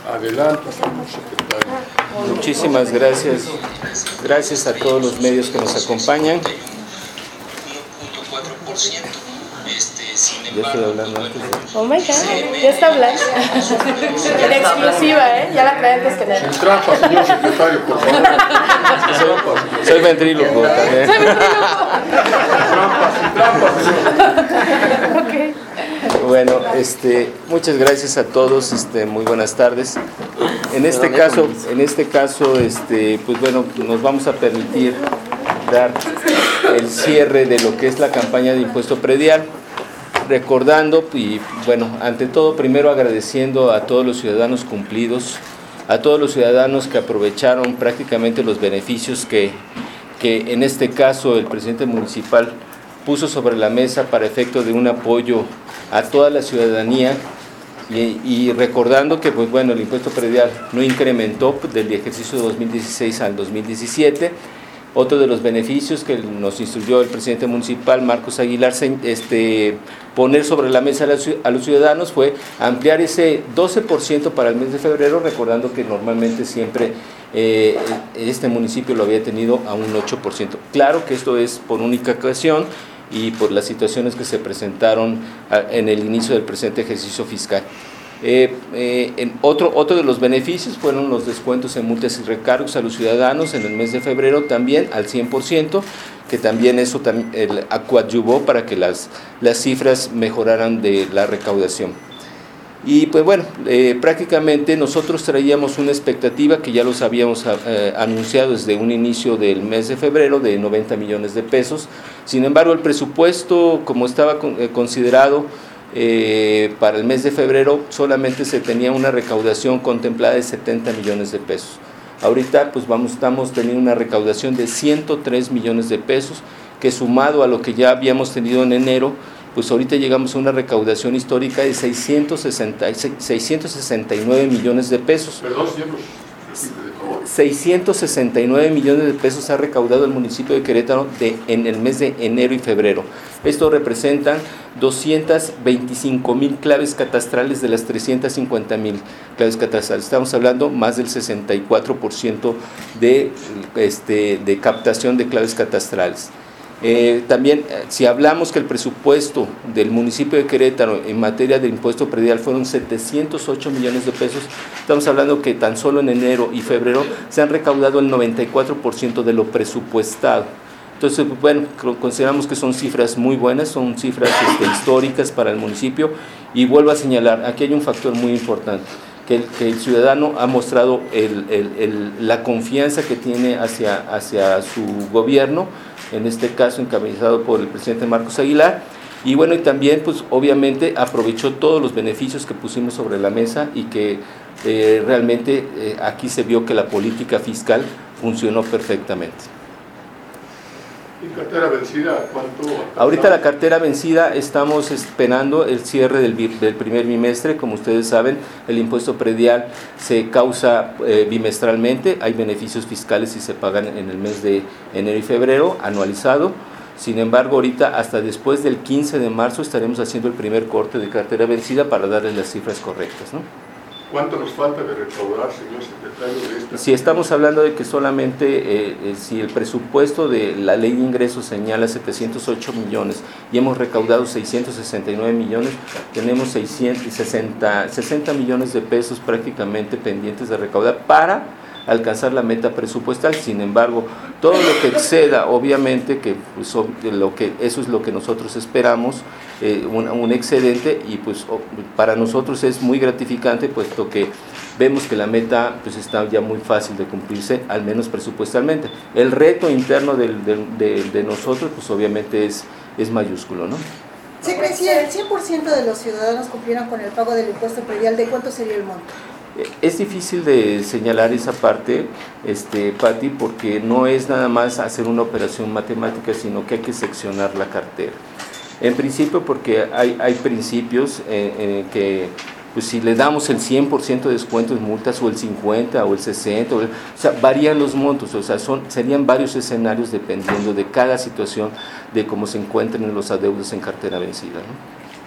Adelante, señor secretario. Muchísimas gracias. Gracias a todos los medios que nos acompañan. Ya estoy hablando antes. Oh my God, ya está hablando. En exclusiva, ya la trae antes que nada. Sin trampa, señor secretario, por favor. Soy ventríloco también. Sin trampa, señor. Okay. Bueno, muchas gracias a todos, muy buenas tardes. En este caso, pues bueno, nos vamos a permitir dar el cierre de lo que es la campaña de impuesto predial, recordando y bueno, ante todo primero agradeciendo a todos los ciudadanos cumplidos, a todos los ciudadanos que aprovecharon prácticamente los beneficios que en este caso el presidente municipal puso sobre la mesa para efecto de un apoyo a toda la ciudadanía y recordando que pues bueno, el impuesto predial no incrementó del ejercicio 2016 al 2017. Otro de los beneficios que nos instruyó el presidente municipal, Marcos Aguilar, poner sobre la mesa a los ciudadanos fue ampliar ese 12% para el mes de febrero, recordando que normalmente siempre este municipio lo había tenido a un 8%. Claro que esto es por única ocasión y por las situaciones que se presentaron en el inicio del presente ejercicio fiscal. Otro de los beneficios fueron los descuentos en multas y recargos a los ciudadanos en el mes de febrero también al 100%, que también eso coadyuvó para que las cifras mejoraran de la recaudación. Y pues bueno, prácticamente nosotros traíamos una expectativa que ya los habíamos anunciado desde un inicio del mes de febrero de 90 millones de pesos. Sin embargo, el presupuesto, como estaba considerado para el mes de febrero, solamente se tenía una recaudación contemplada de 70 millones de pesos. Ahorita pues estamos teniendo una recaudación de 103 millones de pesos, que sumado a lo que ya habíamos tenido en enero, pues ahorita llegamos a una recaudación histórica de 669 millones de pesos. Perdón, señor. 669 millones de pesos ha recaudado el municipio de Querétaro en el mes de enero y febrero. Esto representa 225,000 claves catastrales de las 350,000 claves catastrales. Estamos hablando más del 64% de captación de claves catastrales. También, si hablamos que el presupuesto del municipio de Querétaro en materia de impuesto predial fueron 708 millones de pesos, estamos hablando que tan solo en enero y febrero se han recaudado el 94% de lo presupuestado. Entonces, bueno, consideramos que son cifras muy buenas, son cifras históricas para el municipio, y vuelvo a señalar, aquí hay un factor muy importante, que el ciudadano ha mostrado la confianza que tiene hacia su gobierno, en este caso encabezado por el presidente Marcos Aguilar, y bueno, y también pues obviamente aprovechó todos los beneficios que pusimos sobre la mesa y que realmente aquí se vio que la política fiscal funcionó perfectamente. ¿Y cartera vencida cuánto? Ahorita la cartera vencida estamos esperando el cierre del primer bimestre. Como ustedes saben, el impuesto predial se causa bimestralmente, hay beneficios fiscales y se pagan en el mes de enero y febrero, anualizado. Sin embargo, ahorita hasta después del 15 de marzo estaremos haciendo el primer corte de cartera vencida para darles las cifras correctas, ¿no? ¿Cuánto nos falta de recaudar, señor secretario, de esta? Si estamos hablando de que solamente, si el presupuesto de la ley de ingresos señala 708 millones y hemos recaudado 669 millones, tenemos 60 millones de pesos prácticamente pendientes de recaudar para alcanzar la meta presupuestal. Sin embargo, todo lo que exceda, obviamente, que pues, eso es lo que nosotros esperamos, un excedente, y pues para nosotros es muy gratificante, puesto que vemos que la meta pues está ya muy fácil de cumplirse, al menos presupuestalmente. El reto interno de nosotros pues obviamente es mayúsculo, ¿no? Sí, si el 100% de los ciudadanos cumplieran con el pago del impuesto predial, ¿de cuánto sería el monto? Es difícil de señalar esa parte, Pati, porque no es nada más hacer una operación matemática, sino que hay que seccionar la cartera. En principio, porque hay principios que pues si le damos el 100% de descuento en multas, o el 50% o el 60%, o sea, varían los montos, o sea, serían varios escenarios dependiendo de cada situación, de cómo se encuentren los adeudos en cartera vencida, ¿no?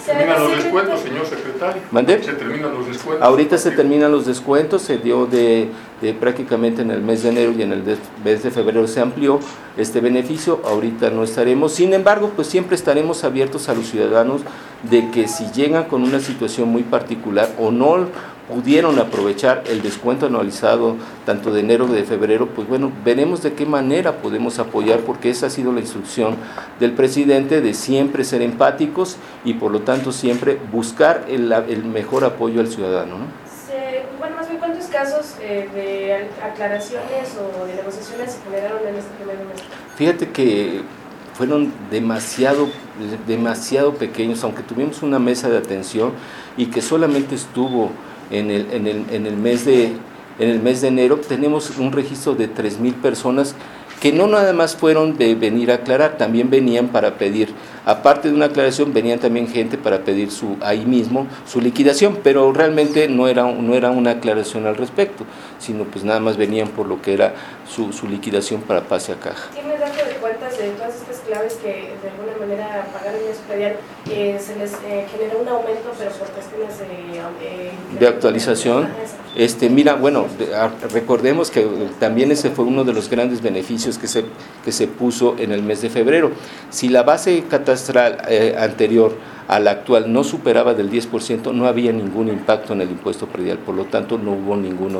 Terminan los descuentos, señor secretario. ¿Mande? Se terminan los descuentos. Ahorita se terminan los descuentos, se dio de prácticamente en el mes de enero y en el mes de febrero se amplió este beneficio, ahorita no estaremos, sin embargo, pues siempre estaremos abiertos a los ciudadanos de que si llegan con una situación muy particular o no pudieron aprovechar el descuento anualizado tanto de enero como de febrero, pues bueno, veremos de qué manera podemos apoyar, porque esa ha sido la instrucción del presidente de siempre ser empáticos y por lo tanto siempre buscar el mejor apoyo al ciudadano, ¿no? Bueno, más bien, ¿cuántos casos de aclaraciones o de negociaciones se generaron en este primer mes? Fíjate que fueron demasiado pequeños, aunque tuvimos una mesa de atención y que solamente estuvo en el mes de enero, tenemos un registro de 3,000 personas que no nada más fueron de venir a aclarar, también venían para pedir, aparte de una aclaración, venían también gente para pedir ahí mismo su liquidación, pero realmente no era una aclaración al respecto, sino pues nada más venían por lo que era su liquidación para pase a caja. ¿Tiene dato de cuántas de todas estas claves que de alguna manera pagaron el predial se les generó un aumento, pero por cuestiones de actualización? Mira, bueno, recordemos que también ese fue uno de los grandes beneficios que se puso en el mes de febrero. Si la base catastral anterior a la actual no superaba del 10%, no había ningún impacto en el impuesto predial, por lo tanto no hubo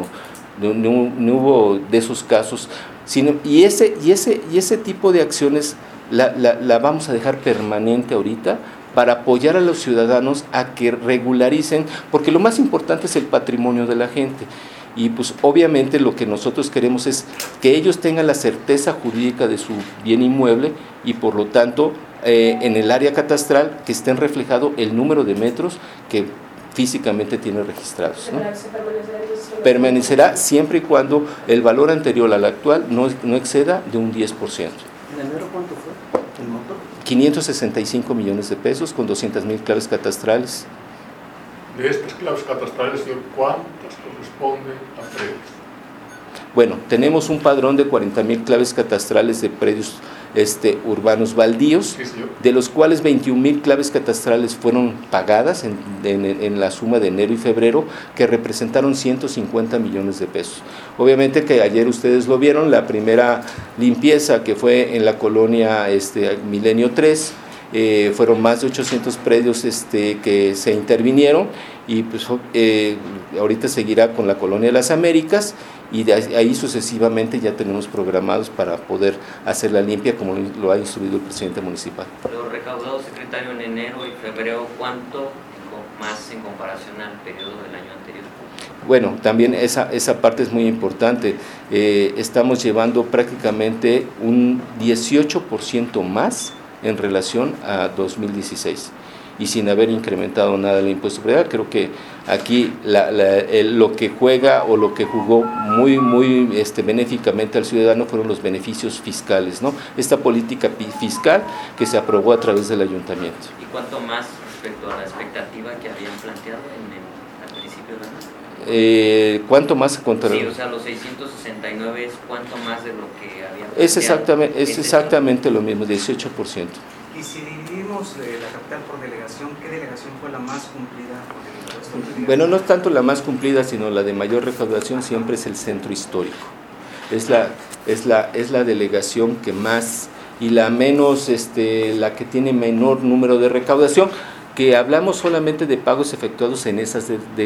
no hubo de esos casos, y ese tipo de acciones la vamos a dejar permanente ahorita para apoyar a los ciudadanos a que regularicen, porque lo más importante es el patrimonio de la gente. Y pues obviamente lo que nosotros queremos es que ellos tengan la certeza jurídica de su bien inmueble y por lo tanto en el área catastral que estén reflejado el número de metros que físicamente tiene registrados, ¿no? Permanecerá siempre y cuando el valor anterior al actual no exceda de un 10%. ¿En enero cuánto fue el monto? 565 millones de pesos con 200,000 claves catastrales. De estas claves catastrales, señor, ¿cuántas corresponden a predios? Bueno, tenemos un padrón de 40,000 claves catastrales de predios urbanos baldíos, Sí, señor. de los cuales 21,000 claves catastrales fueron pagadas en la suma de enero y febrero, que representaron 150 millones de pesos. Obviamente que ayer ustedes lo vieron, la primera limpieza que fue en la colonia Milenio 3, fueron más de 800 predios que se intervinieron y pues ahorita seguirá con la colonia de las Américas y de ahí sucesivamente ya tenemos programados para poder hacer la limpia como lo ha instruido el presidente municipal. Lo recaudado, secretario, en enero y febrero, ¿cuánto más en comparación al periodo del año anterior? Bueno, también esa parte es muy importante. Estamos llevando prácticamente un 18% más en relación a 2016 y sin haber incrementado nada el impuesto predial. Creo que aquí lo que juega o lo que jugó muy benéficamente al ciudadano fueron los beneficios fiscales, ¿no? Esta política fiscal que se aprobó a través del ayuntamiento. ¿Y cuánto más respecto a la expectativa que habían planteado al principio del año? ¿Cuánto más contra? Sí, o sea, los 669 es cuánto más de lo que habían planteado. Es exactamente lo mismo, 18%. Y si dividimos la capital por delegación, ¿qué delegación fue la más cumplida con el impuesto predial? Bueno, no es tanto la más cumplida, sino la de mayor recaudación siempre es el centro histórico. Es la delegación que más y la menos, la que tiene menor número de recaudación. Que hablamos solamente de pagos efectuados en esas,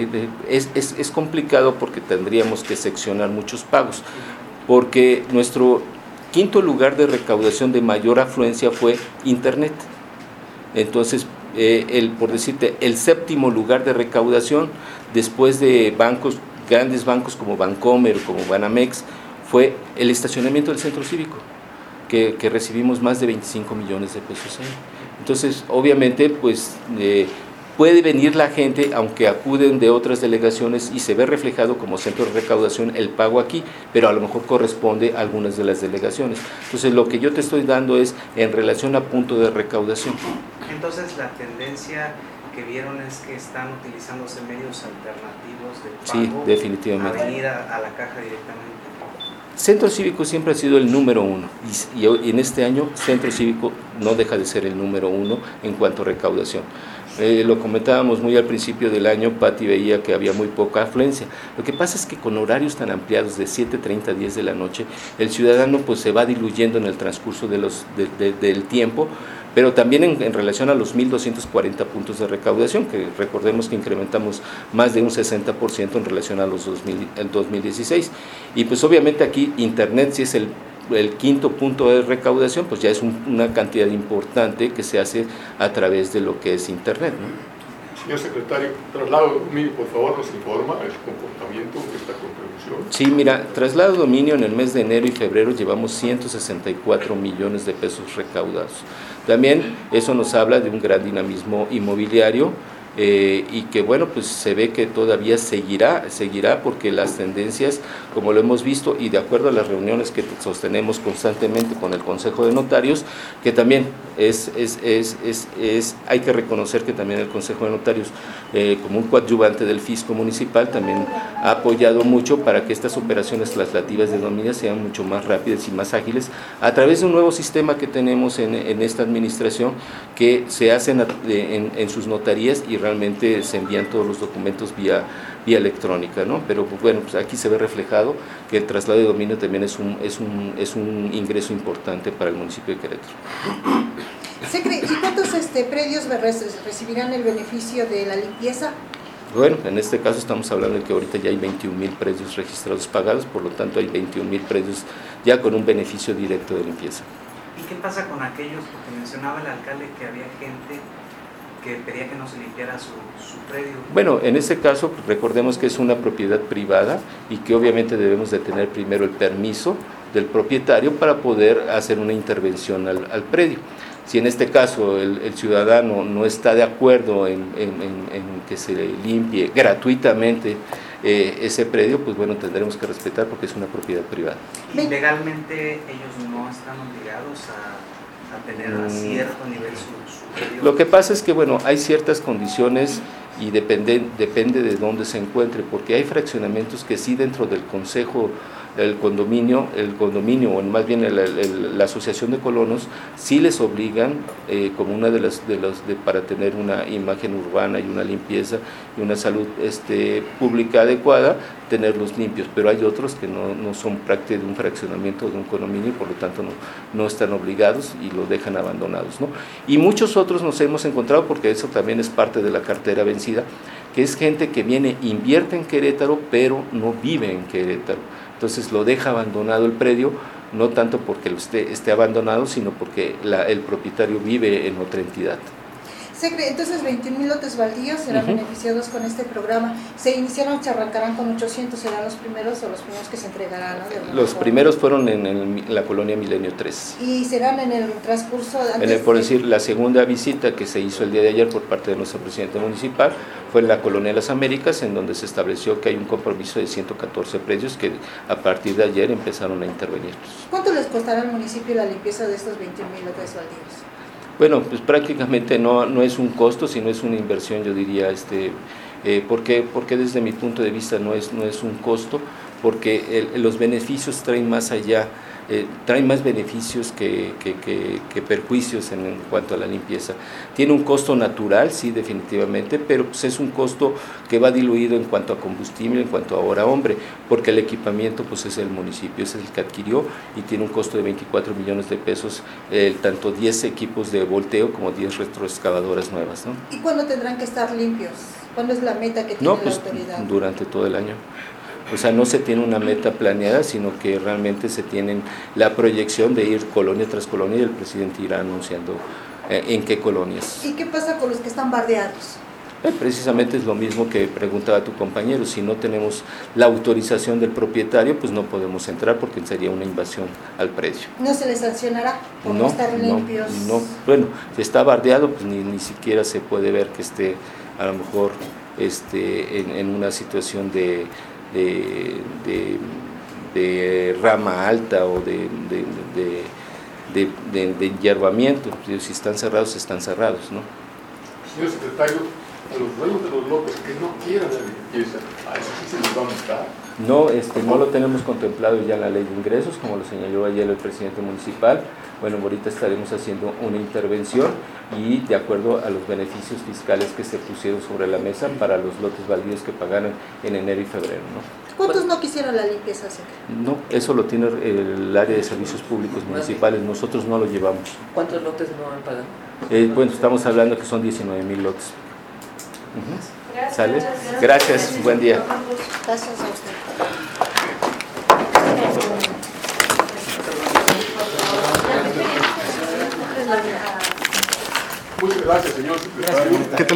es complicado porque tendríamos que seccionar muchos pagos, porque nuestro quinto lugar de recaudación de mayor afluencia fue Internet. Entonces, por decirte, el séptimo lugar de recaudación, después de grandes bancos como Bancomer, como Banamex, fue el estacionamiento del centro cívico, que recibimos más de 25 millones de pesos ahí. Entonces, obviamente, pues puede venir la gente, aunque acuden de otras delegaciones y se ve reflejado como centro de recaudación el pago aquí, pero a lo mejor corresponde a algunas de las delegaciones. Entonces, lo que yo te estoy dando es en relación a punto de recaudación. Entonces, la tendencia que vieron es que están utilizándose medios alternativos de pago. Sí, definitivamente. A venir a la caja directamente. Centro Cívico siempre ha sido el número uno y en este año Centro Cívico no deja de ser el número uno en cuanto a recaudación. Lo comentábamos muy al principio del año, Pati veía que había muy poca afluencia. Lo que pasa es que con horarios tan ampliados de 7:30 a 10 de la noche, el ciudadano pues se va diluyendo en el transcurso del tiempo, pero también en relación a los 1.240 puntos de recaudación, que recordemos que incrementamos más de un 60% en relación a los el 2016. Y pues obviamente aquí Internet, si es el quinto punto de recaudación, pues ya es una cantidad importante que se hace a través de lo que es Internet, ¿no? Señor secretario, Traslado Dominio, por favor, nos informa el comportamiento de esta contribución. Sí, mira, Traslado Dominio en el mes de enero y febrero llevamos 164 millones de pesos recaudados. También eso nos habla de un gran dinamismo inmobiliario, y que bueno, pues se ve que todavía seguirá porque las tendencias, como lo hemos visto y de acuerdo a las reuniones que sostenemos constantemente con el Consejo de Notarios, que también hay que reconocer que también el Consejo de Notarios, como un coadyuvante del fisco municipal, también ha apoyado mucho para que estas operaciones traslativas de dominio sean mucho más rápidas y más ágiles a través de un nuevo sistema que tenemos en esta administración, que se hacen en sus notarías y realmente se envían todos los documentos vía electrónica, ¿no? Pero bueno, pues aquí se ve reflejado que el traslado de dominio también es un ingreso importante para el municipio de Querétaro. ¿Y cuántos predios recibirán el beneficio de la limpieza? Bueno, en este caso estamos hablando de que ahorita ya hay 21,000 predios registrados pagados, por lo tanto hay 21,000 predios ya con un beneficio directo de limpieza. ¿Y qué pasa con aquellos, porque mencionaba el alcalde que había gente que pedía que no se limpiara su predio? Bueno, en este caso recordemos que es una propiedad privada y que obviamente debemos de tener primero el permiso del propietario para poder hacer una intervención al predio. Si en este caso el ciudadano no está de acuerdo en que se limpie gratuitamente ese predio, pues bueno, tendremos que respetar porque es una propiedad privada. ¿Y legalmente ellos no están obligados a tener a cierto nivel su predio? Lo que pasa es que, bueno, hay ciertas condiciones y depende de dónde se encuentre, porque hay fraccionamientos que sí dentro del consejo, el condominio o más bien la asociación de colonos, sí les obligan como una para tener una imagen urbana y una limpieza y una salud pública adecuada, tenerlos limpios, pero hay otros que no son parte de un fraccionamiento de un condominio y por lo tanto no están obligados y lo dejan abandonados, ¿no? Y muchos otros nos hemos encontrado, porque eso también es parte de la cartera vencida, que es gente que invierte en Querétaro, pero no vive en Querétaro. Entonces lo deja abandonado el predio, no tanto porque esté abandonado, sino porque el propietario vive en otra entidad. Entonces 21,000 lotes baldíos serán beneficiados con este programa. Se arrancarán con 800, ¿serán los primeros o los primeros que se entregarán, ¿no? Los primeros fueron en la colonia Milenio 3. ¿Y serán en el transcurso? Por decir, la segunda visita que se hizo el día de ayer por parte de nuestro presidente municipal fue en la colonia Las Américas, en donde se estableció que hay un compromiso de 114 predios que a partir de ayer empezaron a intervenir. ¿Cuánto les costará al municipio la limpieza de estos 21,000 lotes baldíos? Bueno, pues prácticamente no es un costo, sino es una inversión, yo diría, porque desde mi punto de vista no es un costo, porque los beneficios traen más allá, traen más beneficios que perjuicios en cuanto a la limpieza. Tiene un costo natural, sí, definitivamente, pero pues es un costo que va diluido en cuanto a combustible, en cuanto a hora hombre, porque el equipamiento pues es el municipio, es el que adquirió y tiene un costo de 24 millones de pesos, tanto 10 equipos de volteo como 10 retroexcavadoras nuevas, ¿no? ¿Y cuándo tendrán que estar limpios? ¿Cuándo es la meta que tiene la autoridad? Durante todo el año. O sea, no se tiene una meta planeada, sino que realmente se tienen la proyección de ir colonia tras colonia y el presidente irá anunciando en qué colonias. ¿Y qué pasa con los que están bardeados? Precisamente es lo mismo que preguntaba tu compañero, si no tenemos la autorización del propietario, pues no podemos entrar porque sería una invasión al predio. ¿No se les sancionará por no estar limpios? No, bueno, si está bardeado, pues ni siquiera se puede ver que esté a lo mejor en una situación de rama alta o de hierbamiento. Si están cerrados, están cerrados, ¿no? Señor secretario, a los dueños de los lotes que no quieran la limpieza, ¿a eso sí se les va a multar? No lo tenemos contemplado ya en la ley de ingresos, como lo señaló ayer el presidente municipal. Bueno, ahorita estaremos haciendo una intervención y de acuerdo a los beneficios fiscales que se pusieron sobre la mesa para los lotes baldíos que pagaron en enero y febrero, ¿no? ¿Cuántos no quisieron la limpieza, secretario? No, eso lo tiene el área de servicios públicos municipales, nosotros no lo llevamos. ¿Cuántos lotes no han pagado? Bueno, estamos hablando que son 19,000 lotes. Gracias. ¿Sale? Gracias, buen día. Gracias a usted. Muchas gracias, señor secretario.